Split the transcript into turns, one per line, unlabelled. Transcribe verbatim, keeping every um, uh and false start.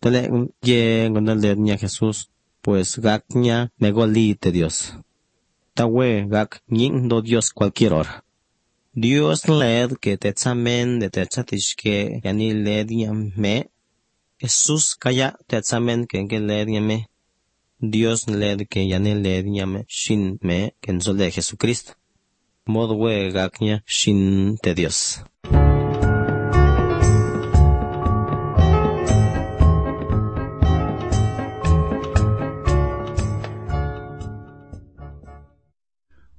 Tele ye gondole niya Jesús, pues gak niya negoli de Dios. Tawe gak ning do Dios cualquier hora. Dios led que te examen de te chatishke yani led me. Jesús kaya te examen que que led me. Dios led que yani led me shin me que nsole Jesucristo. Modwe gak niya shin de Dios.